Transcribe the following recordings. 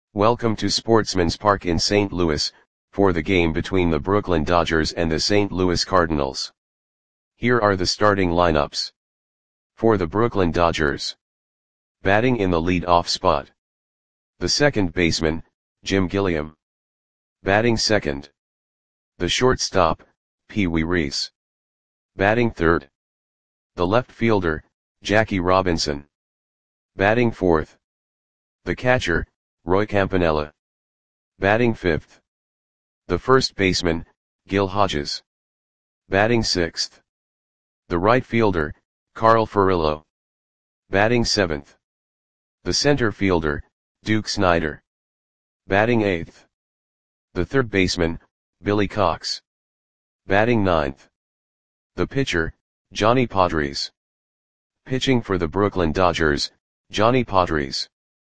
Welcome to Sportsman's Park in St. Louis, for the game between the Brooklyn Dodgers and the St. Louis Cardinals. Here are the starting lineups. For the Brooklyn Dodgers. Batting in the lead-off spot. The second baseman, Jim Gilliam. Batting second. The shortstop, Pee Wee Reese. Batting third. The left fielder, Jackie Robinson. Batting fourth. The catcher, Roy Campanella. Batting fifth. The first baseman, Gil Hodges. Batting sixth. The right fielder, Carl Furillo. Batting seventh. The center fielder, Duke Snider. Batting eighth. The third baseman, Billy Cox. Batting ninth. The pitcher, Johnny Podres. Pitching for the Brooklyn Dodgers, Johnny Podres.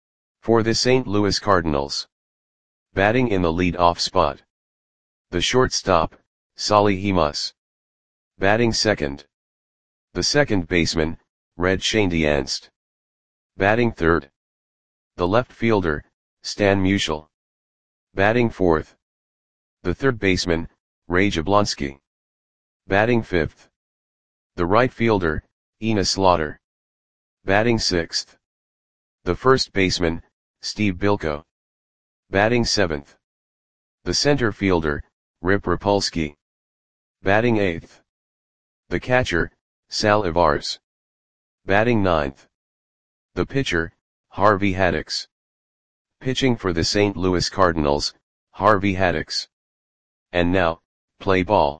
For the St. Louis Cardinals. Batting in the lead-off spot. The shortstop, Solly Hemus. Batting second. The second baseman, Red Schoendienst. Batting third. The left fielder, Stan Musial. Batting fourth. The third baseman, Ray Jablonski. Batting fifth. The right fielder, Enos Slaughter. Batting sixth. The first baseman, Steve Bilko. Batting seventh. The center fielder, Rip Rapolsky. Batting eighth. The catcher, Sal Ivars. Batting ninth. The pitcher, Harvey Haddix. Pitching for the St. Louis Cardinals, Harvey Haddix. And now, play ball.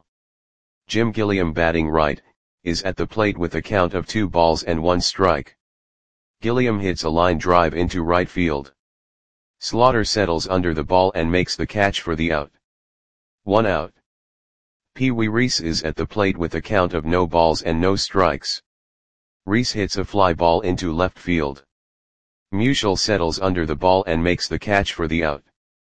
Jim Gilliam batting right, is at the plate with a count of 2 balls and 1 strike. Gilliam hits a line drive into right field. Slaughter settles under the ball and makes the catch for the out. 1 out. Pee Wee Reese is at the plate with a count of no balls and no strikes. Reese hits a fly ball into left field. Musial settles under the ball and makes the catch for the out.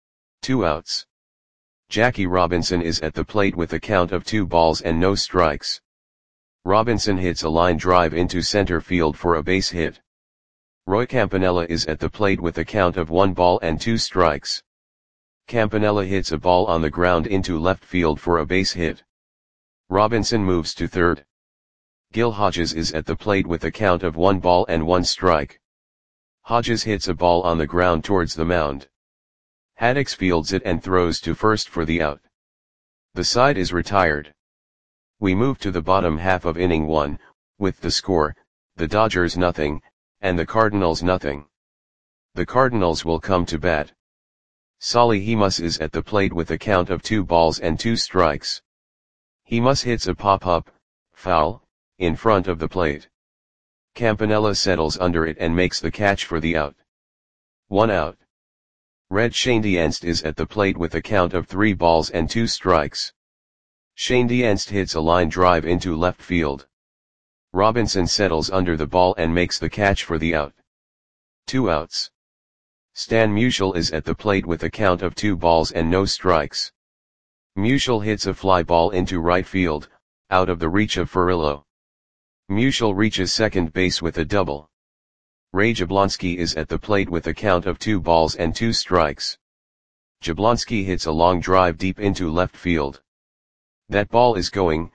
2 outs. Jackie Robinson is at the plate with a count of 2 balls and no strikes. Robinson hits a line drive into center field for a base hit. Roy Campanella is at the plate with a count of 1 ball and 2 strikes. Campanella hits a ball on the ground into left field for a base hit. Robinson moves to third. Gil Hodges is at the plate with a count of 1 ball and 1 strike. Hodges hits a ball on the ground towards the mound. Haddix fields it and throws to first for the out. The side is retired. We move to the bottom half of inning 1, with the score, the Dodgers nothing, and the Cardinals nothing. The Cardinals will come to bat. Solly Hemus is at the plate with a count of 2 balls and 2 strikes. Hemus hits a pop-up, foul, in front of the plate. Campanella settles under it and makes the catch for the out. 1 out. Red Schoendienst is at the plate with a count of 3 balls and 2 strikes. Schoendienst hits a line drive into left field. Robinson settles under the ball and makes the catch for the out. 2 outs. Stan Musial is at the plate with a count of 2 balls and no strikes. Musial hits a fly ball into right field, out of the reach of Furillo. Musial reaches second base with a double. Ray Jablonski is at the plate with a count of 2 balls and 2 strikes. Jablonski hits a long drive deep into left field. That ball is gone.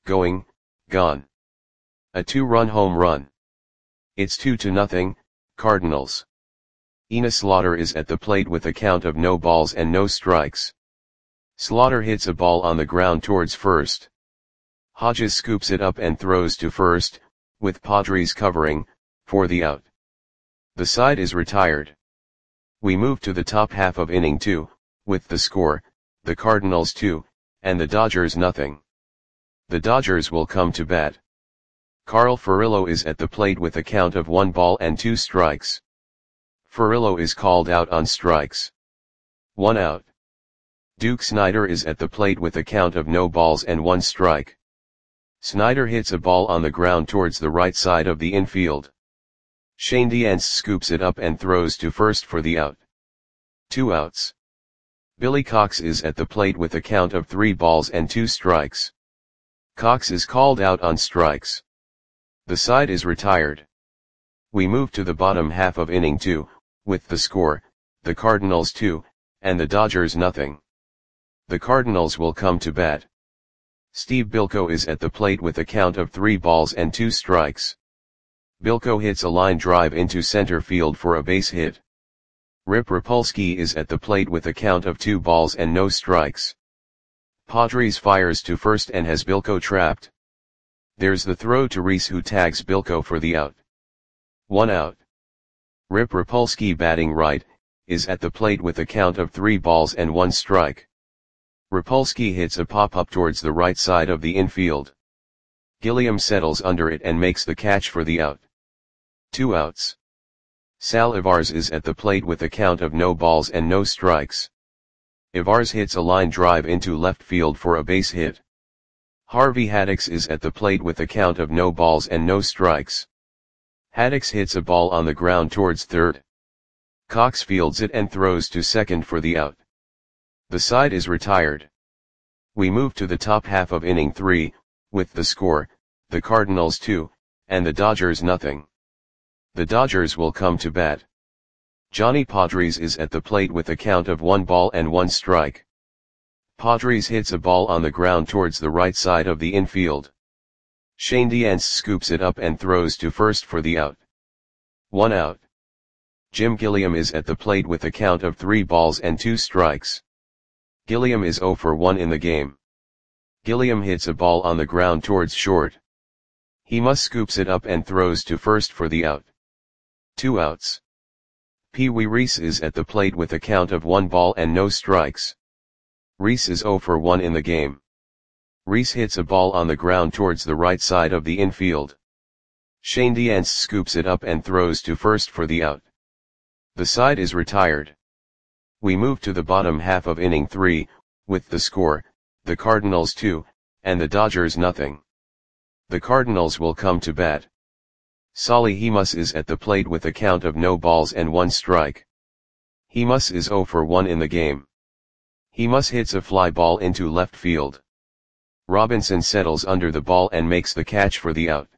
A 2-run home run. It's 2-0, Cardinals. Enos Slaughter is at the plate with a count of no balls and no strikes. Slaughter hits a ball on the ground towards first. Hodges scoops it up and throws to first, with Podres covering, for the out. The side is retired. We move to the top half of inning 2, with the score, the Cardinals 2, and the Dodgers nothing. The Dodgers will come to bat. Carl Furillo is at the plate with a count of 1 ball and 2 strikes. Furillo is called out on strikes. 1 out. Duke Snider is at the plate with a count of no balls and 1 strike. Snider hits a ball on the ground towards the right side of the infield. Schoendienst scoops it up and throws to first for the out. 2 outs. Billy Cox is at the plate with a count of 3 balls and 2 strikes. Cox is called out on strikes. The side is retired. We move to the bottom half of inning 2, with the score, the Cardinals 2, and the Dodgers nothing. The Cardinals will come to bat. Steve Bilko is at the plate with a count of 3 balls and 2 strikes. Bilko hits a line drive into center field for a base hit. Rip Rapolsky is at the plate with a count of 2 balls and no strikes. Padres fires to first and has Bilko trapped. There's the throw to Rhys, who tags Bilko for the out. 1 out. Rip Rapolsky, batting right, is at the plate with a count of 3 balls and 1 strike. Rapolsky hits a pop-up towards the right side of the infield. Gilliam settles under it and makes the catch for the out. 2 outs. Sal Ivars is at the plate with a count of no balls and no strikes. Ivars hits a line drive into left field for a base hit. Harvey Haddix is at the plate with a count of no balls and no strikes. Haddix hits a ball on the ground towards third. Cox fields it and throws to second for the out. The side is retired. We move to the top half of inning 3, with the score, the Cardinals 2, and the Dodgers nothing. The Dodgers will come to bat. Johnny Padres is at the plate with a count of 1 ball and 1 strike. Padres hits a ball on the ground towards the right side of the infield. Shane Diance scoops it up and throws to first for the out. 1 out. Jim Gilliam is at the plate with a count of 3 balls and 2 strikes. Gilliam is 0 for 1 in the game. Gilliam hits a ball on the ground towards short. He must scoops it up and throws to first for the out. 2 outs. Pee Wee Reese is at the plate with a count of 1 ball and no strikes. Reese is 0 for 1 in the game. Reese hits a ball on the ground towards the right side of the infield. Shane Diance scoops it up and throws to first for the out. The side is retired. We move to the bottom half of inning 3, with the score, the Cardinals 2, and the Dodgers nothing. The Cardinals will come to bat. Solly Hemus is at the plate with a count of no balls and 1 strike. Hemus is 0 for 1 in the game. Hemus hits a fly ball into left field. Robinson settles under the ball and makes the catch for the out.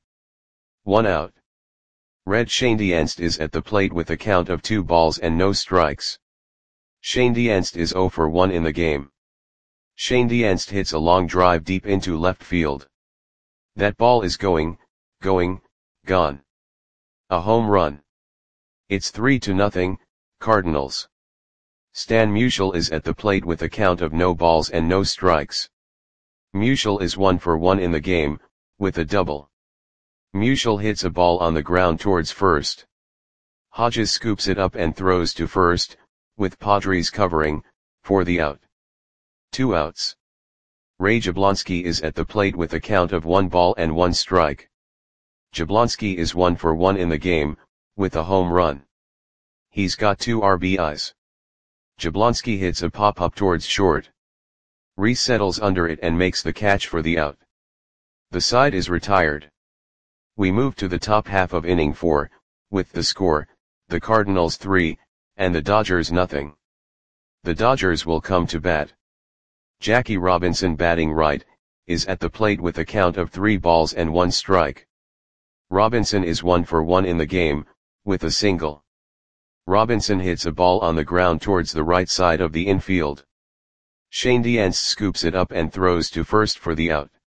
1 out. Red Shane Diance is at the plate with a count of 2 balls and no strikes. Shane Diance is 0 for 1 in the game. Shane Diance hits a long drive deep into left field. That ball is gone. A home run. It's 3-0, Cardinals. Stan Musial is at the plate with a count of no balls and no strikes. Musial is 1 for 1 in the game, with a double. Musial hits a ball on the ground towards first. Hodges scoops it up and throws to first, with Padres covering, for the out. 2 outs. Ray Jablonski is at the plate with a count of 1 ball and 1 strike. Jablonski is 1 for 1 in the game, with a home run. He's got 2 RBIs. Jablonski hits a pop-up towards short. Reese settles under it and makes the catch for the out. The side is retired. We move to the top half of inning 4, with the score, the Cardinals 3, and the Dodgers nothing. The Dodgers will come to bat. Jackie Robinson, batting right, is at the plate with a count of 3 balls and 1 strike. Robinson is 1 for 1 in the game, with a single. Robinson hits a ball on the ground towards the right side of the infield. Shane Diance scoops it up and throws to first for the out.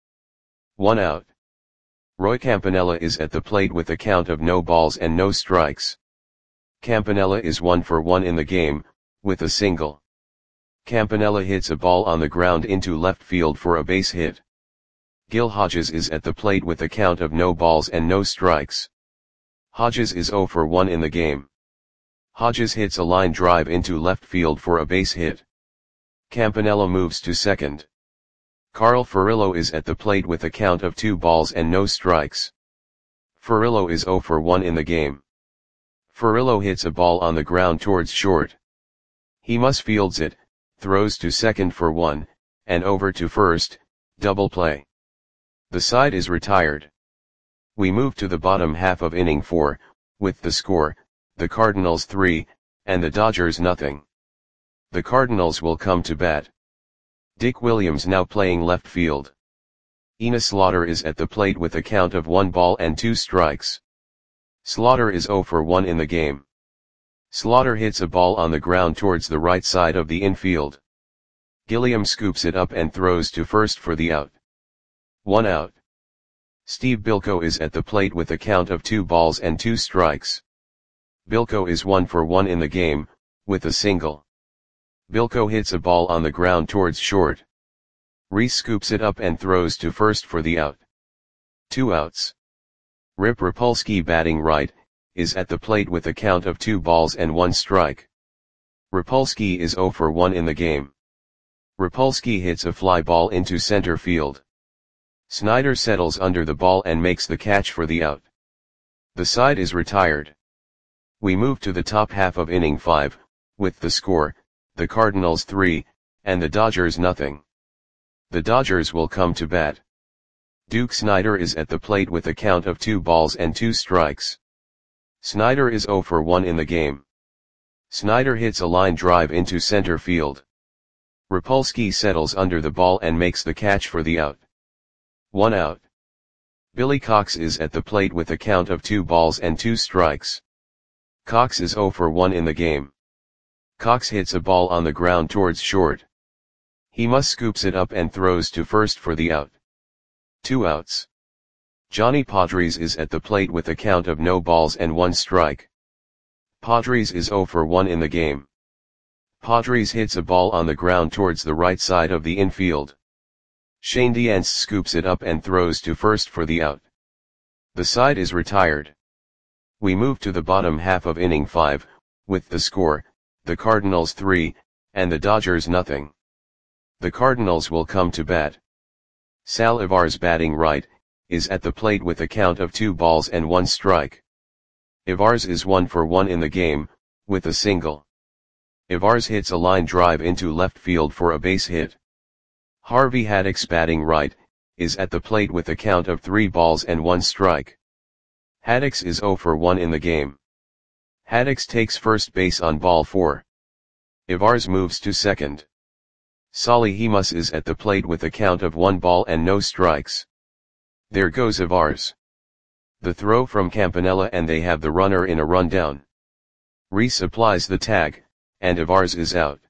1 out. Roy Campanella is at the plate with a count of no balls and no strikes. Campanella is 1 for 1 in the game, with a single. Campanella hits a ball on the ground into left field for a base hit. Gil Hodges is at the plate with a count of no balls and no strikes. Hodges is 0 for 1 in the game. Hodges hits a line drive into left field for a base hit. Campanella moves to second. Carl Furillo is at the plate with a count of 2 balls and no strikes. Furillo is 0 for 1 in the game. Furillo hits a ball on the ground towards short. Hemus fields it, throws to second for 1, and over to first, double play. The side is retired. We move to the bottom half of inning 4, with the score, the Cardinals 3, and the Dodgers nothing. The Cardinals will come to bat. Dick Williams now playing left field. Enos Slaughter is at the plate with a count of 1 ball and 2 strikes. Slaughter is 0 for 1 in the game. Slaughter hits a ball on the ground towards the right side of the infield. Gilliam scoops it up and throws to first for the out. 1 out. Steve Bilko is at the plate with a count of 2 balls and 2 strikes. Bilko is 1 for 1 in the game, with a single. Bilko hits a ball on the ground towards short. Reese scoops it up and throws to first for the out. 2 outs. Rip Rapolsky, batting right, is at the plate with a count of 2 balls and 1 strike. Rapolsky is 0 for 1 in the game. Rapolsky hits a fly ball into center field. Snyder settles under the ball and makes the catch for the out. The side is retired. We move to the top half of inning 5, with the score, the Cardinals 3, and the Dodgers nothing. The Dodgers will come to bat. Duke Snyder is at the plate with a count of 2 balls and 2 strikes. Snyder is 0 for 1 in the game. Snyder hits a line drive into center field. Rapolsky settles under the ball and makes the catch for the out. 1 out. Billy Cox is at the plate with a count of 2 balls and 2 strikes. Cox is 0 for 1 in the game. Cox hits a ball on the ground towards short. He must scoops it up and throws to first for the out. 2 outs. Johnny Padres is at the plate with a count of no balls and 1 strike. Padres is 0 for 1 in the game. Padres hits a ball on the ground towards the right side of the infield. Shane Diance scoops it up and throws to first for the out. The side is retired. We move to the bottom half of inning 5, with the score, the Cardinals 3, and the Dodgers nothing. The Cardinals will come to bat. Sal Ivarz, batting right, is at the plate with a count of 2 balls and 1 strike. Ivarz is 1 for 1 in the game, with a single. Ivarz hits a line drive into left field for a base hit. Harvey Haddix, batting right, is at the plate with a count of 3 balls and 1 strike. Haddix is 0 for 1 in the game. Haddix takes first base on ball 4. Ivarz moves to second. Solly Hemus is at the plate with a count of 1 ball and no strikes. There goes Ivarz. The throw from Campanella and they have the runner in a rundown. Reese applies the tag, and Ivarz is out.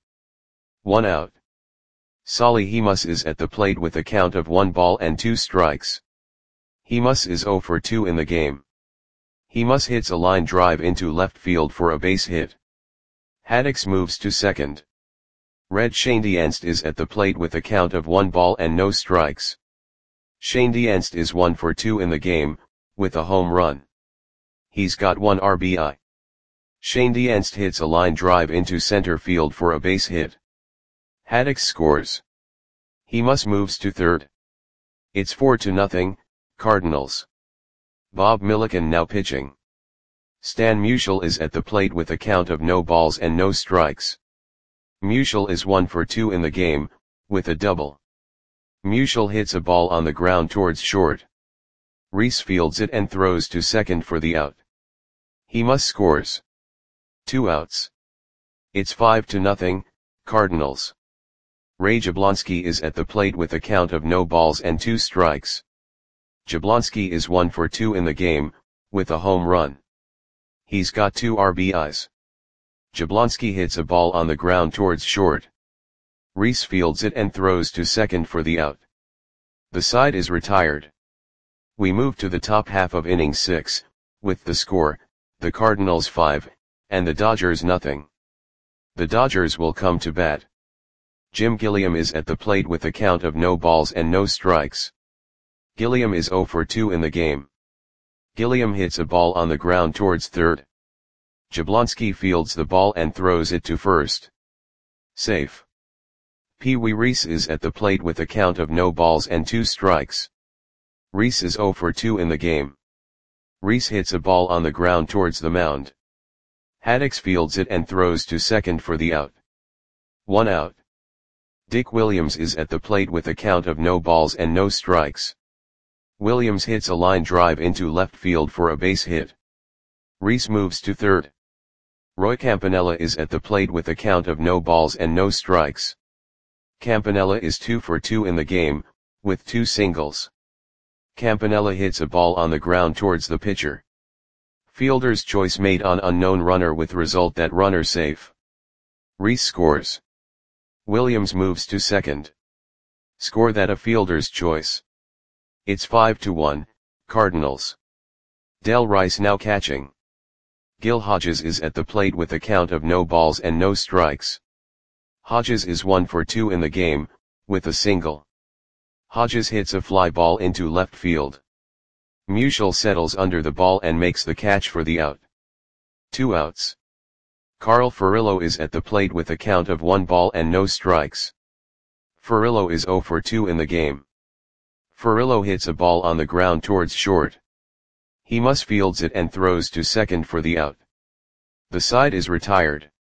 1 out. Solly Hemus is at the plate with a count of 1 ball and 2 strikes. Hemus is 0 for 2 in the game. Hemus hits a line drive into left field for a base hit. Haddix moves to second. Red Shane Diance is at the plate with a count of 1 ball and no strikes. Shane Diance is 1 for 2 in the game, with a home run. He's got 1 RBI. Shane Diance hits a line drive into center field for a base hit. Haddix scores. Hemus moves to third. It's 4-0, Cardinals. Bob Milliken now pitching. Stan Musial is at the plate with a count of no balls and no strikes. Musial is 1 for 2 in the game, with a double. Musial hits a ball on the ground towards short. Reese fields it and throws to second for the out. Hemus scores. 2 outs. It's 5-0, Cardinals. Ray Jablonski is at the plate with a count of no balls and 2 strikes. Jablonski is 1 for 2 in the game, with a home run. He's got 2 RBIs. Jablonski hits a ball on the ground towards short. Reese fields it and throws to second for the out. The side is retired. We move to the top half of inning 6, with the score, the Cardinals 5, and the Dodgers nothing. The Dodgers will come to bat. Jim Gilliam is at the plate with a count of no balls and no strikes. Gilliam is 0 for 2 in the game. Gilliam hits a ball on the ground towards third. Jablonski fields the ball and throws it to first. Safe. Pee Wee Reese is at the plate with a count of no balls and 2 strikes. Reese is 0 for 2 in the game. Reese hits a ball on the ground towards the mound. Haddix fields it and throws to second for the out. 1 out. Dick Williams is at the plate with a count of no balls and no strikes. Williams hits a line drive into left field for a base hit. Reese moves to third. Roy Campanella is at the plate with a count of no balls and no strikes. Campanella is 2 for 2 in the game, with 2 singles. Campanella hits a ball on the ground towards the pitcher. Fielder's choice made on unknown runner with result that runner safe. Reese scores. Williams moves to second. Score that a fielder's choice. It's 5-1, Cardinals. Del Rice now catching. Gil Hodges is at the plate with a count of no balls and no strikes. Hodges is 1 for 2 in the game, with a single. Hodges hits a fly ball into left field. Musial settles under the ball and makes the catch for the out. 2 outs. Carl Furillo is at the plate with a count of 1 ball and no strikes. Furillo is 0 for 2 in the game. Furillo hits a ball on the ground towards short. He must fields it and throws to second for the out. The side is retired.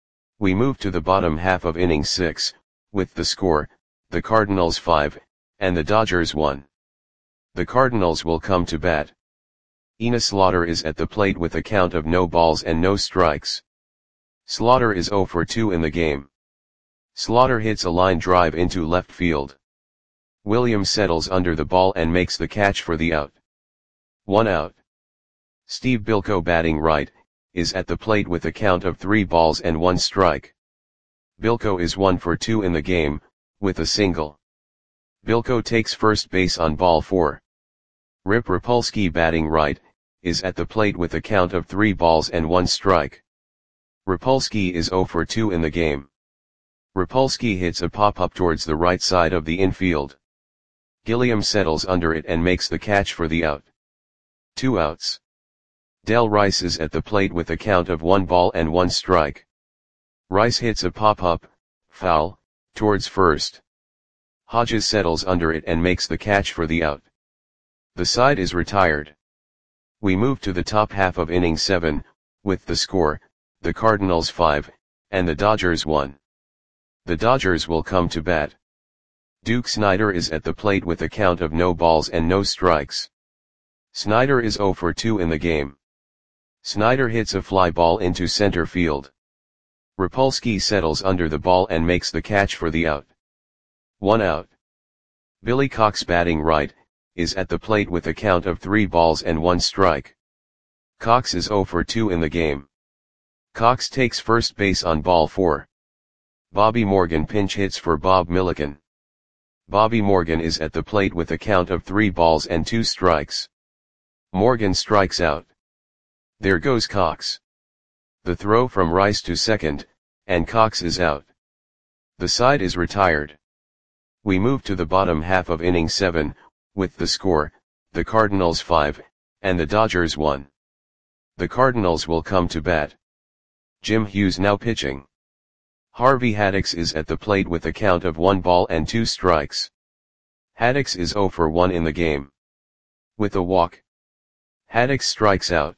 We move to the bottom half of inning 6, with the score, the Cardinals 5, and the Dodgers 1. The Cardinals will come to bat. Enos Slaughter is at the plate with a count of no balls and no strikes. Slaughter is 0 for 2 in the game. Slaughter hits a line drive into left field. Williams settles under the ball and makes the catch for the out. 1 out. Steve Bilko, batting right, is at the plate with a count of 3 balls and 1 strike. Bilko is 1 for 2 in the game, with a single. Bilko takes first base on ball 4. Rip Rapolsky, batting right, is at the plate with a count of 3 balls and 1 strike. Rapolsky is 0 for 2 in the game. Rapolsky hits a pop-up towards the right side of the infield. Gilliam settles under it and makes the catch for the out. 2 outs. Del Rice is at the plate with a count of 1 ball and 1 strike. Rice hits a pop-up, foul, towards first. Hodges settles under it and makes the catch for the out. The side is retired. We move to the top half of inning 7, with the score, the Cardinals 5, and the Dodgers 1. The Dodgers will come to bat. Duke Snider is at the plate with a count of no balls and no strikes. Snider is 0 for 2 in the game. Snider hits a fly ball into center field. Rapolsky settles under the ball and makes the catch for the out. 1 out. Billy Cox, batting right, is at the plate with a count of 3 balls and 1 strike. Cox is 0 for 2 in the game. Cox takes first base on ball 4. Bobby Morgan pinch hits for Bob Milliken. Bobby Morgan is at the plate with a count of 3 balls and 2 strikes. Morgan strikes out. There goes Cox. The throw from Rice to second, and Cox is out. The side is retired. We move to the bottom half of inning 7, with the score, the Cardinals 5, and the Dodgers 1. The Cardinals will come to bat. Jim Hughes now pitching. Harvey Haddix is at the plate with a count of 1 ball and 2 strikes. Haddix is 0 for 1 in the game. With a walk. Haddix strikes out.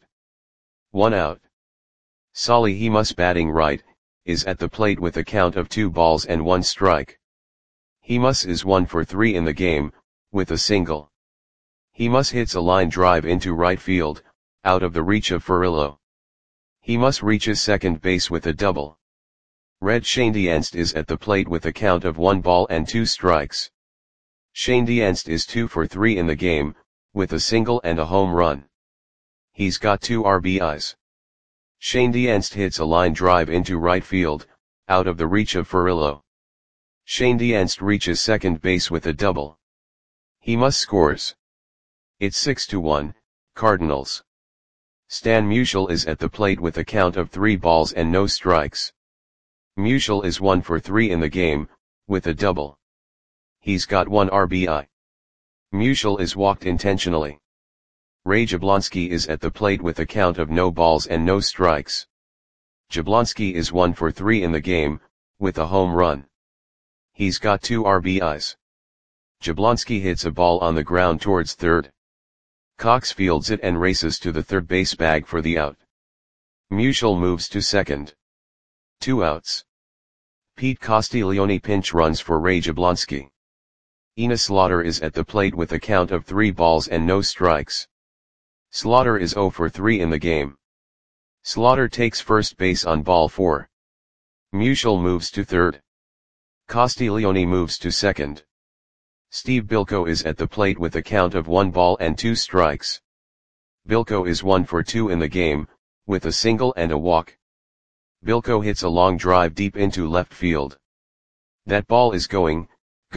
1 out. Solly Hemus, batting right, is at the plate with a count of 2 balls and 1 strike. Hemus is 1 for 3 in the game, with a single. Hemus hits a line drive into right field, out of the reach of Furillo. Hemus reaches second base with a double. Red Schoendienst is at the plate with a count of 1 ball and 2 strikes. Schoendienst is 2 for 3 in the game, with a single and a home run. He's got 2 RBIs. Schoendienst hits a line drive into right field, out of the reach of Furillo. Schoendienst reaches second base with a double. Hemus scores. It's 6-1, Cardinals. Stan Musial is at the plate with a count of 3 balls and no strikes. Musial is 1 for 3 in the game, with a double. He's got 1 RBI. Musial is walked intentionally. Ray Jablonski is at the plate with a count of no balls and no strikes. Jablonski is 1 for 3 in the game, with a home run. He's got 2 RBIs. Jablonski hits a ball on the ground towards third. Cox fields it and races to the third base bag for the out. Musial moves to second. 2 outs. Pete Castiglione pinch runs for Ray Jablonski. Enos Slaughter is at the plate with a count of 3 balls and no strikes. Slaughter is 0 for 3 in the game. Slaughter takes first base on ball 4. Musial moves to third. Castiglione moves to second. Steve Bilko is at the plate with a count of 1 ball and 2 strikes. Bilko is 1 for 2 in the game, with a single and a walk. Bilko hits a long drive deep into left field. That ball is gone.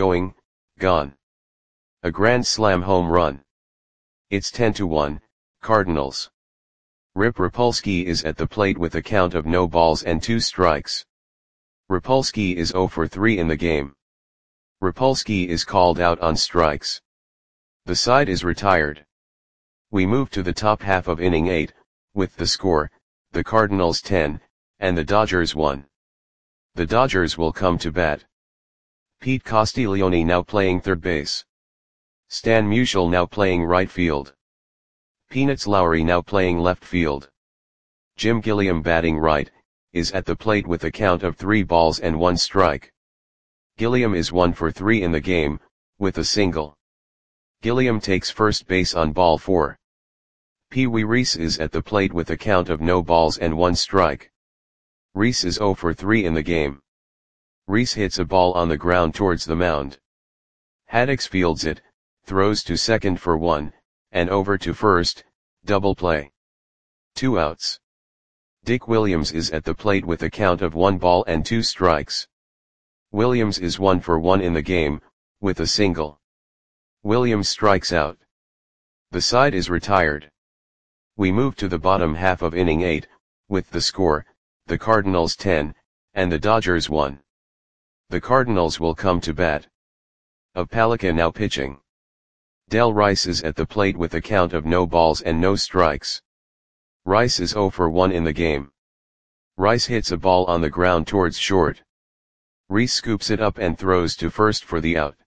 A grand slam home run. It's 10-1, Cardinals. Rip Rapolsky is at the plate with a count of no balls and 2 strikes. Rapolsky is 0 for 3 in the game. Rapolsky is called out on strikes. The side is retired. We move to the top half of inning 8, with the score, the Cardinals 10, and the Dodgers 1. The Dodgers will come to bat. Pete Castiglione now playing third base. Stan Musial now playing right field. Peanuts Lowry now playing left field. Jim Gilliam batting right, is at the plate with a count of 3 balls and 1 strike. Gilliam is 1 for 3 in the game, with a single. Gilliam takes first base on ball 4. Pee Wee Reese is at the plate with a count of no balls and 1 strike. Reese is 0 for 3 in the game. Reese hits a ball on the ground towards the mound. Haddix fields it, throws to second for 1, and over to first, double play. 2 outs. Dick Williams is at the plate with a count of 1 ball and 2 strikes. Williams is 1 for 1 in the game, with a single. Williams strikes out. The side is retired. We move to the bottom half of inning 8, with the score, the Cardinals 10, and the Dodgers 1. The Cardinals will come to bat. Palika now pitching. Del Rice is at the plate with a count of no balls and no strikes. Rice is 0 for 1 in the game. Rice hits a ball on the ground towards short. Reese scoops it up and throws to first for the out.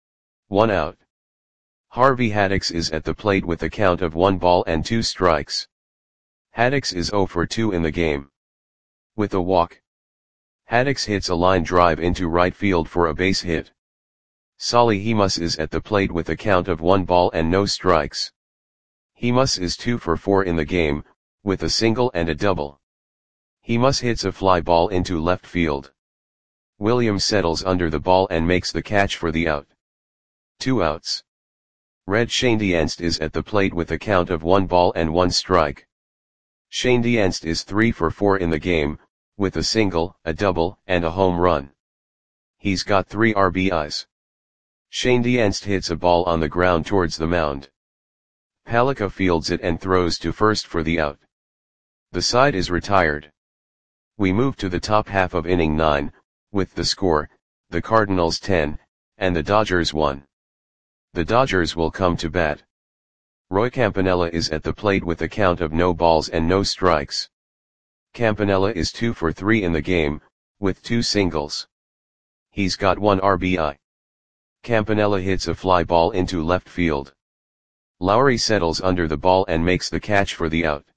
1 out. Harvey Haddix is at the plate with a count of 1 ball and 2 strikes. Haddix is 0 for 2 in the game. With a walk. Haddix hits a line drive into right field for a base hit. Solly Hemus is at the plate with a count of 1 ball and no strikes. Hemus is 2 for 4 in the game, with a single and a double. Hemus hits a fly ball into left field. Williams settles under the ball and makes the catch for the out. 2 outs. Red Schoendienst is at the plate with a count of 1 ball and 1 strike. Schoendienst is 3 for 4 in the game, with a single, a double, and a home run. He's got 3 RBIs. Schoendienst hits a ball on the ground towards the mound. Palika fields it and throws to first for the out. The side is retired. We move to the top half of inning 9, with the score, the Cardinals 10, and the Dodgers 1. The Dodgers will come to bat. Roy Campanella is at the plate with a count of no balls and no strikes. Campanella is 2 for 3 in the game, with 2 singles. He's got 1 RBI. Campanella hits a fly ball into left field. Lowry settles under the ball and makes the catch for the out.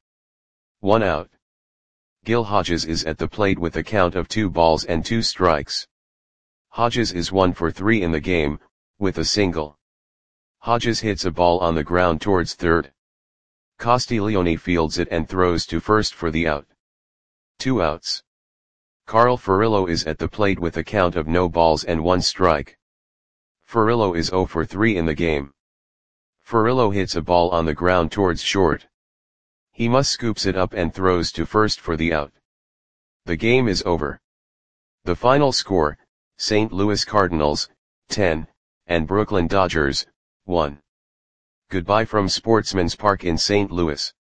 1 out. Gil Hodges is at the plate with a count of 2 balls and 2 strikes. Hodges is 1 for 3 in the game, with a single. Hodges hits a ball on the ground towards third. Castiglione fields it and throws to first for the out. 2 outs. Carl Furillo is at the plate with a count of no balls and 1 strike. Furillo is 0 for 3 in the game. Furillo hits a ball on the ground towards short. Hemus scoops it up and throws to first for the out. The game is over. The final score, St. Louis Cardinals, 10, and Brooklyn Dodgers, 1. Goodbye from Sportsman's Park in St. Louis.